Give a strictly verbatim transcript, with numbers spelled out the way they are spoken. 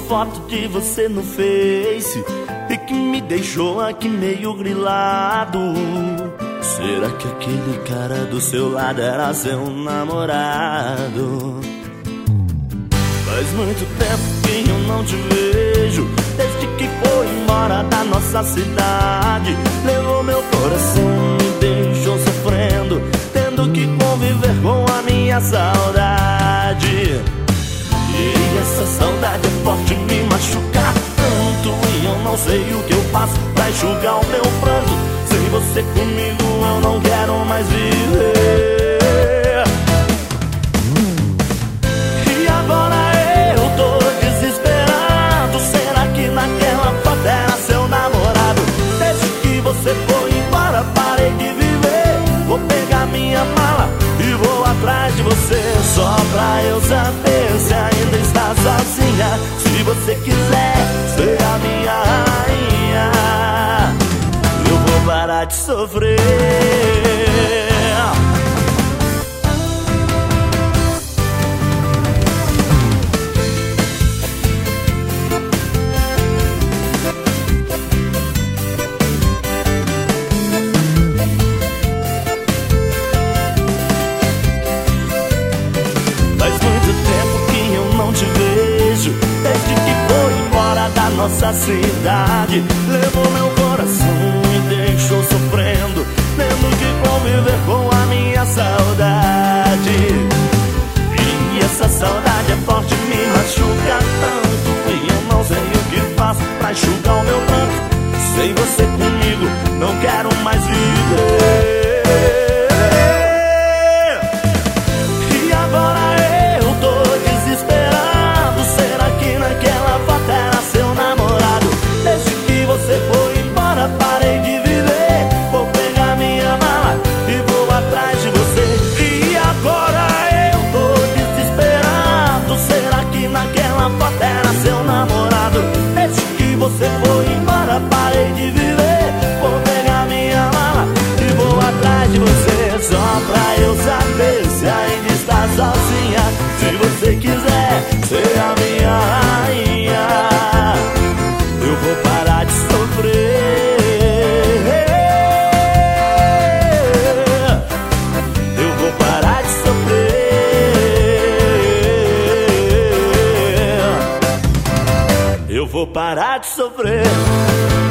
foto de você no Face e que me deixou aqui meio grilado. Será que aquele cara do seu lado era seu namorado? Faz muito tempo que eu não te vejo, desde que foi embora da nossa cidade. Levou meu coração, me deixou sofrendo, tendo que conviver com a minha saudade. E essa saudade é forte, me machuca tanto, e eu não sei o que eu faço pra enxugar o meu pranto. Sem você comigo eu não quero mais viver. E agora eu tô desesperado, será que naquela foto era seu namorado? Desde que você foi embora parei de viver. Vou pegar minha mala e vou atrás de você, só pra eu saber se ainda está sozinha. Se você quiser ser a minha rainha, eu vou parar de sofrer. Nossa cidade levou meu coração, me deixou sofrendo, tendo que conviver com a minha saudade. E essa saudade é forte, me machuca tanto, e eu não sei o que faço pra enxugar o meu pranto. Sem você comigo não quero mais viver. E agora eu tô desesperado, será que naquela foto era seu namorado? Desde que você foi embora parei de viver. Vou pegar minha mala e vou atrás de você. E agora eu tô desesperado, será que naquela foto era seu namorado? Desde que você foi embora parei de viver. Vou pegar minha mala e vou atrás de você, só pra eu saber se ainda está sozinha. Se você quiser ser a minha rainha, eu vou parar de sofrer. Eu vou parar de sofrer. Eu vou parar de sofrer.